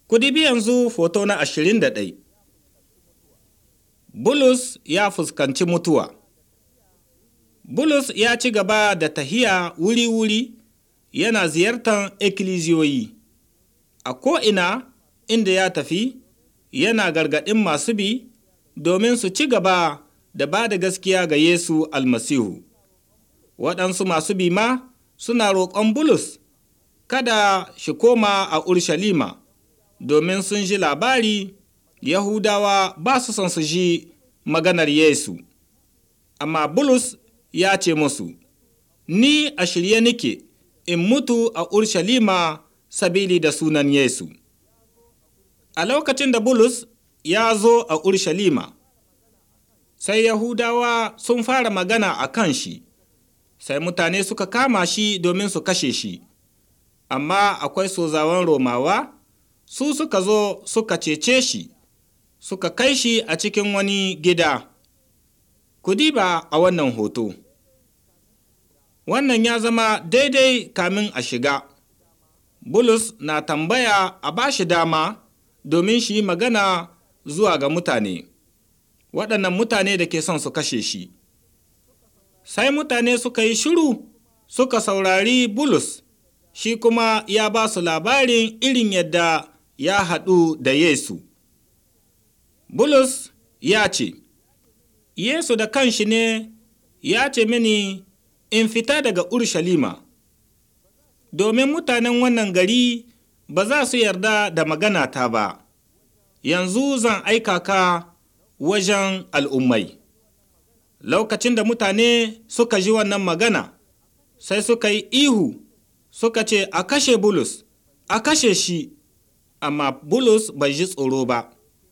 Ku dibi yanzu foto na 21. Bulus ya fuskanci mutuwa. Bulus ya ci gaba da tahiya wuri-wuri yana ziyartar ikkilisiyoyi. A ko'ina inda ya tafi, yana gargaɗin masu bi domin su ci gaba da ba da gaskiya ga Yesu almasihu. Waɗansu masu bi ma suna roƙon Bulus kada shi koma a Urshalima, domin sun ji labari Yahudawa ba su son su ji maganar Yesu. Amma Bulus ya ce musu, Ni a shirye nike in mutu a Urshalima sabili da sunan Yesu. A lokacin da Bulus ya zo a Urshalima, sai Yahudawa sun fara magana a kan shi, sai mutane suka kama shi domin su kashe shi. Amma akwai sozawan Romawa, su suka zo suka cece shi, suka kai shi a cikin wani gida. Ku diba a wannan hoto. Wannan ya zama daidai kamin a shiga. Bulus na tambaya a ba shi dama domin shi magana zuwa ga mutane, waɗannan mutane da ke son su kashe shi. Sai mutane suka yi shiru suka saurari Bulus, shi kuma ya ba su labarin irin yadda ya haɗu da Yesu. Bulus ya ce, Yesu da kanshi ne ya ce mini in fita daga Urshalima, domin mutanen wannan gari ba za su yarda da maganata ba. Yanzu zan aika ka wajen al'ummai. Lokacin da mutane suka ji wannan magana, sai suka yi ihu, suka ce, A kashe Bulus, a kashe shi, amma Bulus bai ji tsoro ba.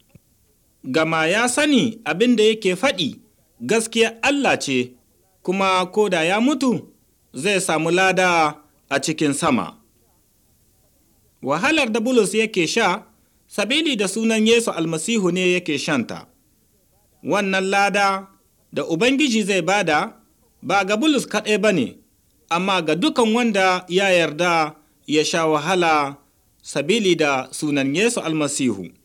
Gama ya sani abin da yake faɗi gaskiya Allah ce, kuma ko da ya mutu zai samu lada a cikin sama. Wahalar da Bulus yake sha, sabili da sunan Yesu almasihu ne yake shanta. Wannan lada da Ubangiji zai bada ba ga Bulus kaɗai ba ne, amma ga dukan wanda ya yarda ya sha wahala sabili da sunan Yesu almasihu.